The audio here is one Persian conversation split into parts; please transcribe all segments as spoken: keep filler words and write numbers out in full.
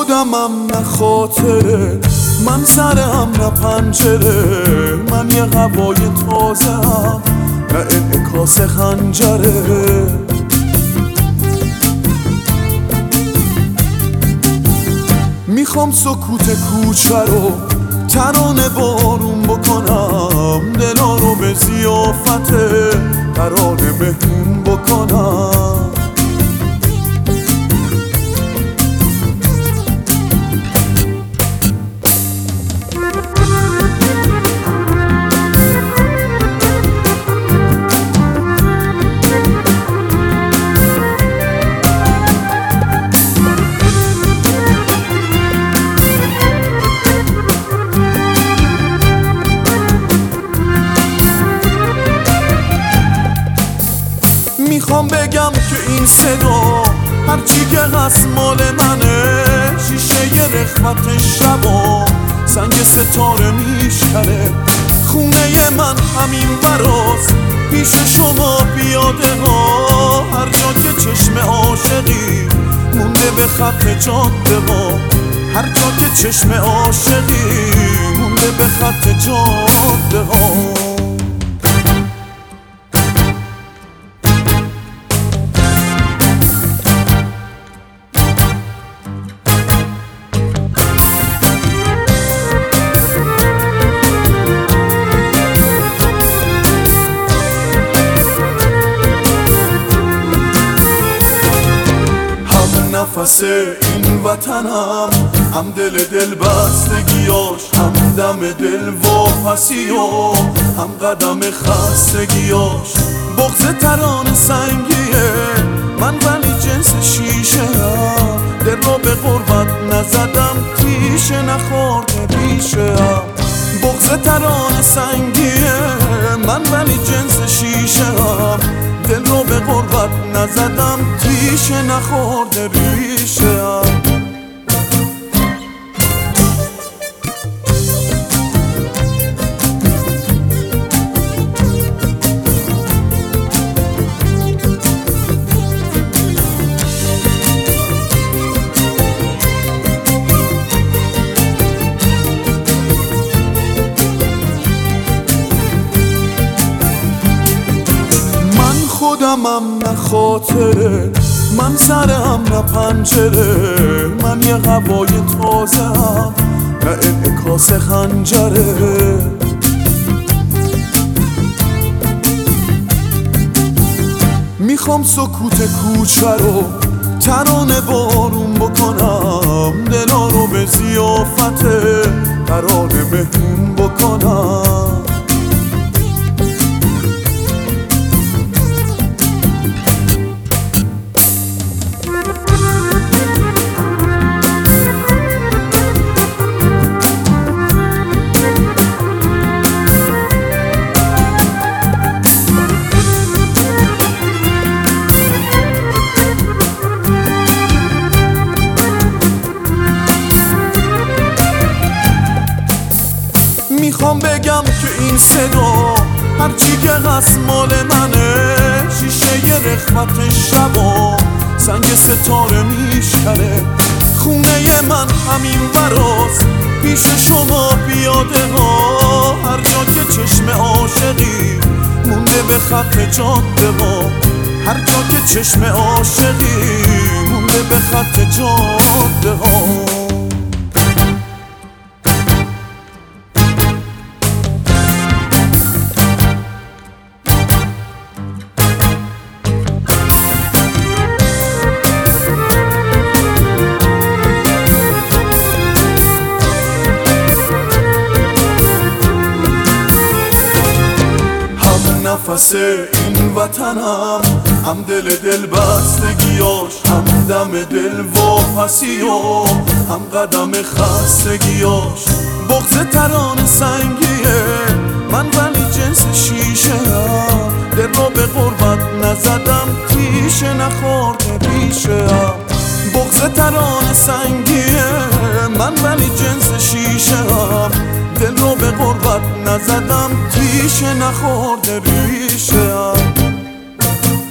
خودمم نه خاطره، من سرم نه پنجره، من یه هوای تازه هم نه انعکاس خنجره. میخوام سکوت کوچه رو ترانه بارون بکنم، دلا رو به ضیافت ترانه مهمون بکنم. میخوام بگم که این صدا هرچی که هست مال منه، شیشه ی رخمت شبا سنگ ستاره میشکنه. خونه من همین براست پیش شما پیاده ها، هر جا که چشم عاشقی مونده به خط جاده ها، هر جا که چشم عاشقی مونده به خط جاده ها. نفس این وطنم، هم دل دل بستگیاش، هم دم دل واپسی و هم قدم خستگیاش. بغض ترانه سنگیه من ولی جنس شیشه هم، دل را به غربت نزدم تیشه نخورده ریشه هم. بغض ترانه سنگیه من ولی جنس شیشه هم، دل رو به غربت نزدم تیشه نخورده ریشه هم. خودمم نه خاطره، من سرم نه پنجره، من یه هوای تازه هم نه انعکاس خنجره. میخوام سکوت کوچه رو ترانه بارون بکنم، دلا رو به ضیافت ترانه مهمون بکنم. میخوام بگم که این صدا هرچی که هست مال منه، شیشه ی رخمت شبا سنگ ستاره میشکنه. خونه من همین براست پیش شما پیاده ها، هر جا که چشم عاشقی مونده به خط جاده ها، هر جا که چشم عاشقی مونده به خط جاده ها. نفس این وطنم، هم دل دل بستگیاش، هم دم دل واپسی و هم قدم خستگیاش. بغض ترانه سنگیه من ولی جنس شیشه هم، دل را به غربت نزدم تیشه نخورده ریشه هم. بغض ترانه سنگیه من ولی جنس شیشه هم، دل رو به غربت نزدم تیشه نخورده ریشه هم.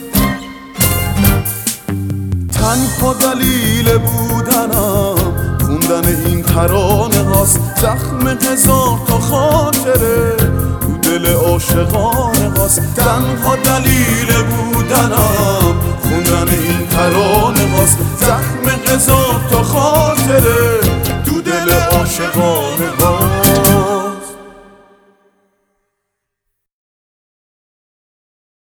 تنها دلیل بودنم خوندن این ترانه هاست زخم هزار تا خاطره تو دل عاشقانه هاست. تنها دلیل بودنم خوندن این ترانه هاست زخم هزار تا خاطره تو دل عاشقانه هاست.